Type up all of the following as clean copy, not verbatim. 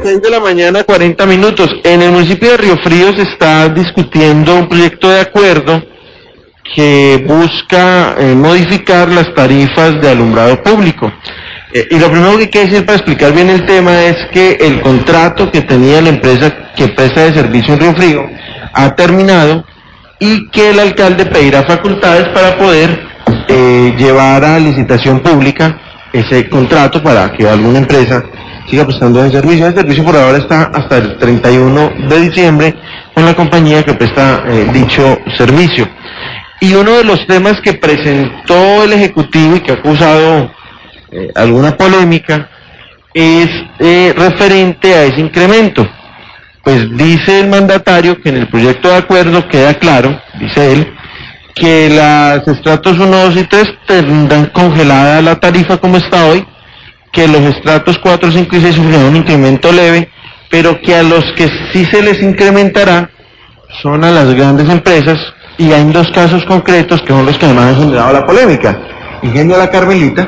6 de la mañana, 40 minutos. En el municipio de Río Frío se está discutiendo un proyecto de acuerdo que busca modificar las tarifas de alumbrado público. Y lo primero que hay que decir para explicar bien el tema es que el contrato que tenía la empresa que presta de servicio en Río Frío ha terminado y que el alcalde pedirá facultades para poder llevar a licitación pública ese contrato para que alguna empresa siga prestando el servicio. El servicio por ahora está hasta el 31 de diciembre con la compañía que presta dicho servicio. Y uno de los temas que presentó el Ejecutivo y que ha causado alguna polémica es referente a ese incremento. Pues dice el mandatario que en el proyecto de acuerdo queda claro, dice él, que los estratos 1, 2 y 3 tendrán congelada la tarifa como está hoy, que los estratos 4, 5 y 6 sufrirán un incremento leve, pero que a los que sí se les incrementará son a las grandes empresas, y hay dos casos concretos que son los que además han generado la polémica. Ingenio La Carmelita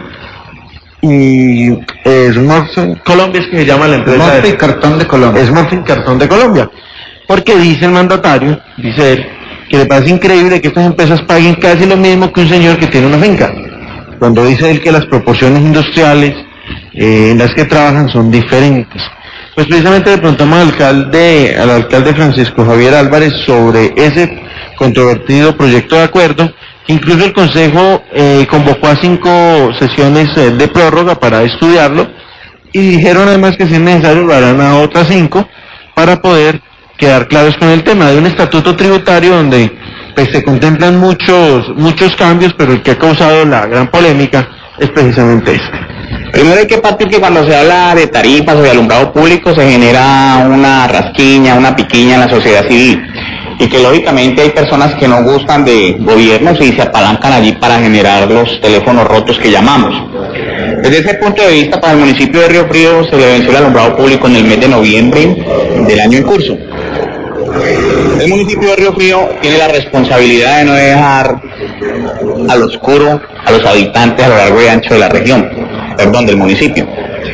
y Smurfing Colombia es que se llama la empresa. Smurfing Cartón de Colombia. Smurfing Cartón de Colombia. Porque dice el mandatario, dice él, que le parece increíble que estas empresas paguen casi lo mismo que un señor que tiene una finca. Cuando dice él que las proporciones industriales en las que trabajan son diferentes. Pues precisamente le preguntamos al alcalde Francisco Javier Álvarez sobre ese controvertido proyecto de acuerdo. Incluso el Consejo convocó a 5 sesiones de prórroga para estudiarlo y dijeron además que si es necesario lo harán a otras 5 para poder quedar claros con el tema de un estatuto tributario donde pues se contemplan muchos cambios, pero el que ha causado la gran polémica es precisamente este. Primero hay que partir que cuando se habla de tarifas o de alumbrado público se genera una rasquiña, una piquiña en la sociedad civil y que lógicamente hay personas que no gustan de gobiernos y se apalancan allí para generar los teléfonos rotos que llamamos. Desde ese punto de vista, para el municipio de Río Frío se le venció el alumbrado público en el mes de noviembre del año en curso. El municipio de Río Frío tiene la responsabilidad de no dejar al oscuro a los habitantes a lo largo y ancho de la región, del municipio.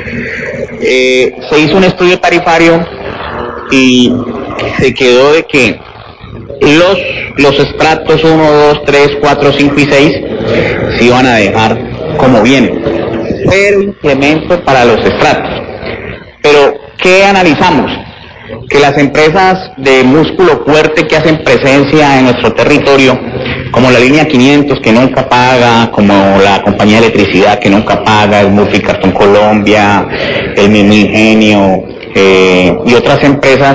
Se hizo un estudio tarifario y se quedó de que los estratos 1, 2, 3, 4, 5 y 6 se iban a dejar como vienen, pero incremento para los estratos. Pero, ¿qué analizamos? Que las empresas de músculo fuerte que hacen presencia en nuestro territorio, como la línea 500 que nunca paga, como la compañía de electricidad que nunca paga, el Smurfing Cartón Colombia, el mismo Ingenio y otras empresas,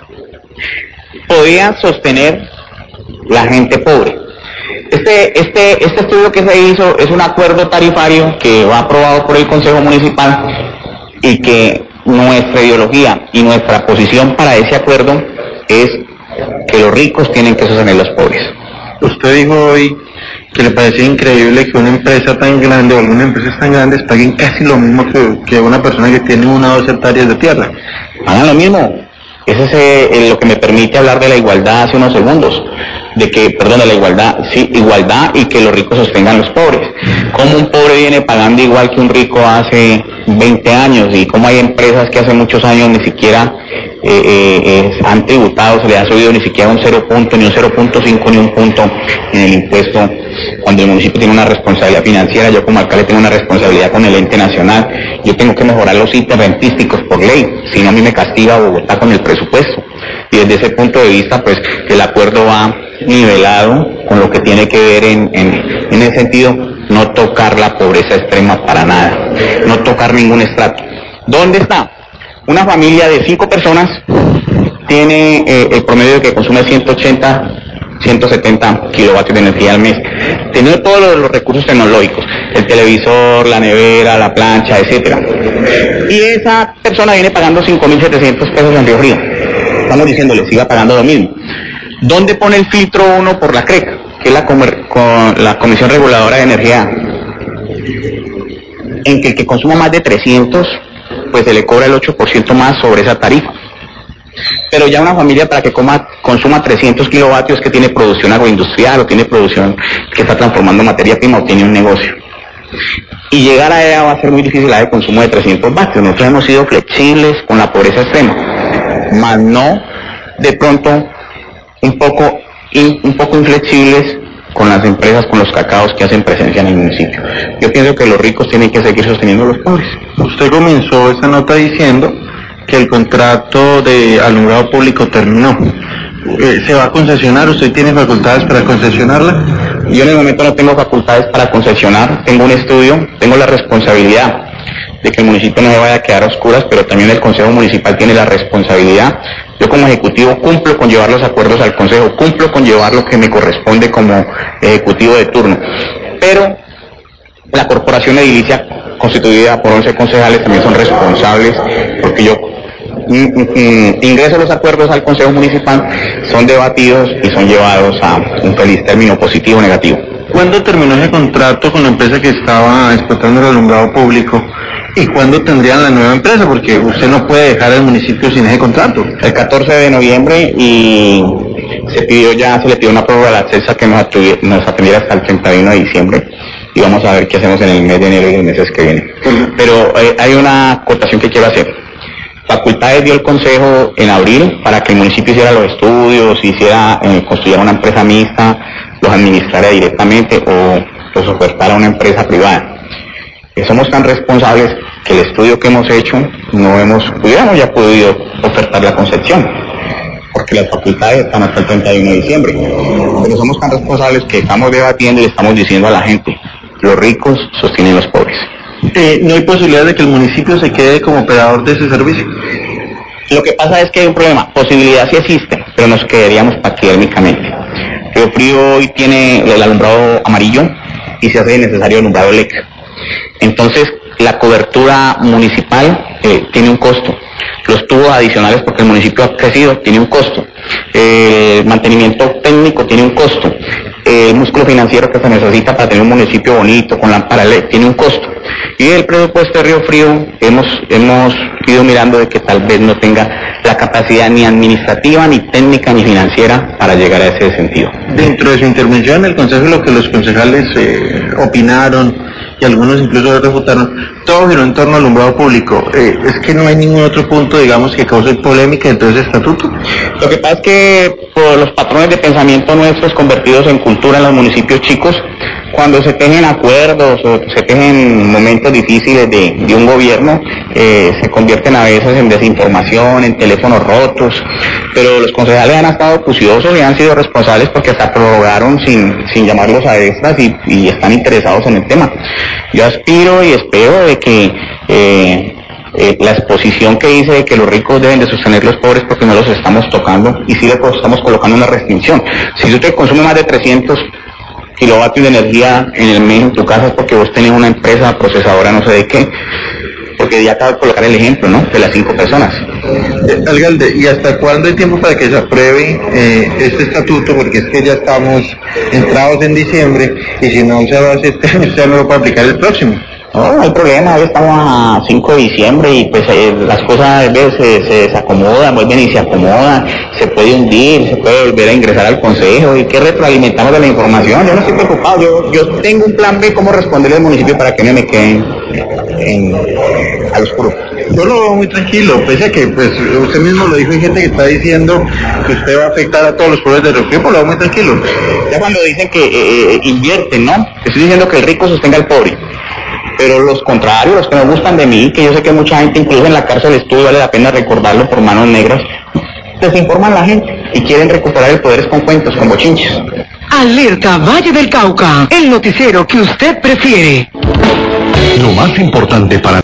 podían sostener la gente pobre. Este estudio que se hizo es un acuerdo tarifario que va aprobado por el Consejo Municipal y que nuestra ideología y nuestra posición para ese acuerdo es que los ricos tienen que sostener a los pobres. Usted dijo hoy que le parecía increíble que una empresa tan grande o algunas empresas tan grandes paguen casi lo mismo que una persona que tiene 1 o 2 hectáreas de tierra. Pagan lo mismo. Ese es lo que me permite hablar de la igualdad hace unos segundos. De la igualdad, sí, igualdad y que los ricos sostengan a los pobres. Como un pobre viene pagando igual que un rico hace 20 años y como hay empresas que hace muchos años ni siquiera han tributado, se les ha subido ni siquiera un 0 punto, ni un 0.5, ni un punto en el impuesto, cuando el municipio tiene una responsabilidad financiera. Yo como alcalde tengo una responsabilidad con el ente nacional. Yo tengo que mejorar los ítems rentísticos por ley, si no a mí me castiga Bogotá con el presupuesto. Y desde ese punto de vista, pues, el acuerdo va nivelado con lo que tiene que ver en ese sentido, no tocar la pobreza extrema para nada, no tocar ningún estrato. ¿Dónde está? Una familia de 5 personas tiene el promedio de que consume 170 kilovatios de energía al mes. Tiene todos los recursos tecnológicos, el televisor, la nevera, la plancha, etcétera. Y esa persona viene pagando 5.700 pesos en Río Frío. Estamos diciéndole, siga pagando lo mismo. ¿Dónde pone el filtro 1 por la CREC, que es la Comisión Reguladora de Energía? En que el que consuma más de 300, pues se le cobra el 8% más sobre esa tarifa. Pero ya una familia para que consuma 300 kilovatios que tiene producción agroindustrial o tiene producción que está transformando materia prima o tiene un negocio. y llegar a ella va a ser muy difícil a de consumo de 300 vatios. Nosotros hemos sido flexibles con la pobreza extrema, más no de pronto un poco inflexibles con las empresas, con los cacaos que hacen presencia en el municipio. Yo pienso que los ricos tienen que seguir sosteniendo a los pobres. Usted comenzó esta nota diciendo que el contrato de alumbrado público terminó. ¿Se va a concesionar? ¿Usted tiene facultades para concesionarla? Yo en el momento no tengo facultades para concesionar, tengo un estudio, tengo la responsabilidad de que el municipio no se vaya a quedar a oscuras, pero también el Consejo Municipal tiene la responsabilidad. Yo como ejecutivo cumplo con llevar los acuerdos al Consejo, cumplo con llevar lo que me corresponde como ejecutivo de turno, pero la corporación edilicia constituida por 11 concejales también son responsables, porque yo ingreso los acuerdos al Consejo Municipal, son debatidos y son llevados a un feliz término, positivo o negativo. ¿Cuándo terminó ese contrato con la empresa que estaba explotando el alumbrado público? ¿Y cuándo tendrían la nueva empresa? Porque usted no puede dejar el municipio sin ese contrato. El 14 de noviembre y se le pidió una prórroga a la CESA que nos atendiera hasta el 31 de diciembre y vamos a ver qué hacemos en el mes de enero y los meses que vienen. Pero hay una acotación que quiero hacer. Facultades dio el Consejo en abril para que el municipio hiciera los estudios, construyera una empresa mixta, los administrara directamente o los ofertara a una empresa privada. Somos tan responsables que el estudio que hemos hecho hubiéramos ya podido ofertar la concesión, porque las facultades están hasta el 31 de diciembre. Pero somos tan responsables que estamos debatiendo y estamos diciendo a la gente, los ricos sostienen los pobres. ¿No hay posibilidad de que el municipio se quede como operador de ese servicio? Lo que pasa es que hay un problema, posibilidad sí existe, pero nos quedaríamos paquidérmicamente. Río Frío hoy tiene el alumbrado amarillo y se hace necesario alumbrado LED. Entonces, la cobertura municipal tiene un costo. Los tubos adicionales, porque el municipio ha crecido, tiene un costo. El mantenimiento técnico tiene un costo. El músculo financiero que se necesita para tener un municipio bonito, con lámpara LED, tiene un costo. Y el presupuesto de Río Frío hemos ido mirando de que tal vez no tenga la capacidad ni administrativa, ni técnica, ni financiera para llegar a ese sentido. Dentro de su intervención, el Consejo, lo que los concejales opinaron, y algunos incluso refutaron, todo giró en torno al alumbrado público. Es que no hay ningún otro punto, digamos, que cause polémica dentro de ese estatuto. Lo que pasa es que por los patrones de pensamiento nuestros convertidos en cultura en los municipios chicos, cuando se tejen acuerdos o se tejen momentos difíciles de un gobierno, se convierten a veces en desinformación, en teléfonos rotos, pero los concejales han estado acuciosos y han sido responsables porque hasta prorrogaron sin llamarlos a extras y están interesados en el tema. Yo aspiro y espero de que la exposición que dice de que los ricos deben de sostener los pobres porque no los estamos tocando y sí les estamos colocando una restricción. Si usted consume más de 300 kilovatios de energía en el mes en tu casa es porque vos tenés una empresa procesadora no sé de qué, porque ya acabo de colocar el ejemplo, ¿no?, de las 5 personas. Alcalde, ¿y hasta cuándo hay tiempo para que se apruebe este estatuto? Porque es que ya estamos entrados en diciembre y si no se va a hacer, usted no lo puede aplicar el próximo. No hay problema, hoy estamos a 5 de diciembre y pues las cosas a veces se desacomodan, vuelven y se acomodan, se puede hundir, se puede volver a ingresar al consejo y que retroalimentamos de la información. Yo no estoy preocupado, yo tengo un plan B cómo responderle al municipio para que no me queden al oscuro. Yo lo veo muy tranquilo, pese a que pues usted mismo lo dijo, hay gente que está diciendo que usted va a afectar a todos los pobres de Río Frío, lo veo muy tranquilo. Ya cuando dicen que invierten, ¿no? Estoy diciendo que el rico sostenga al pobre. Pero los contrarios, los que no gustan de mí, que yo sé que mucha gente incluso en la cárcel estuvo, vale la pena recordarlo por manos negras, desinforman a la gente y quieren recuperar el poder con cuentos, con bochinches. Alerta Valle del Cauca, el noticiero que usted prefiere. Lo más importante para